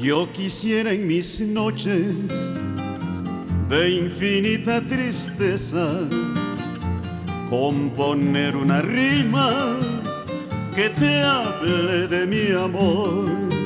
Yo quisiera en mis noches de infinita tristeza componer una rima que te hable de mi amor.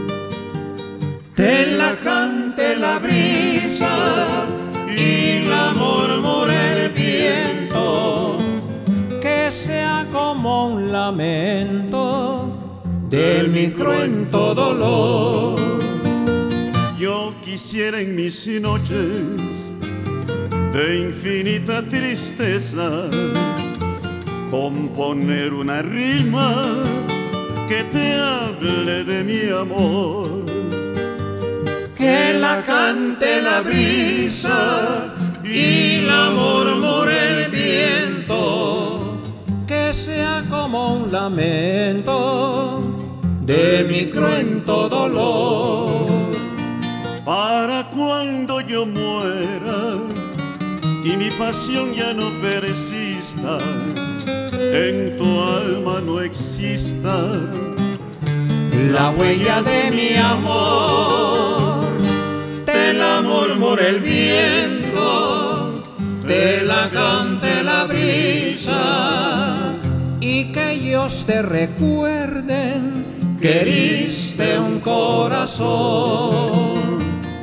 Te la cante la brisa y la murmure el viento, que sea como un lamento de mi cruento dolor. Yo quisiera en mis noches de infinita tristeza componer una rima que te hable de mi amor. Que la cante la brisa y la murmure el viento, que sea como un lamento de mi cruento dolor. Para cuando yo muera y mi pasión ya no persista, en tu alma no exista la huella de mi amor. Te la murmure el viento, te la cante la brisa, y que ellos te recuerden que heriste un corazón.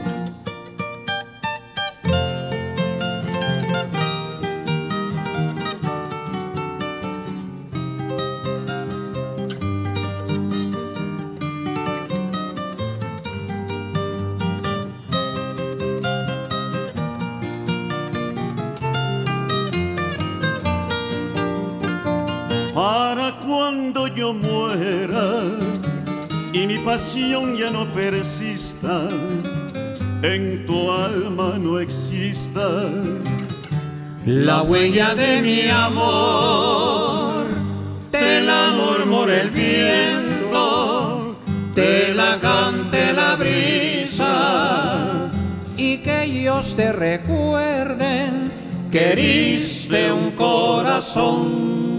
Para cuando yo muera y mi pasión ya no persista, en tu alma no exista la huella de mi amor. Te la murmure el viento, te la cante la brisa, y que ellos te recuerden que heriste un corazón.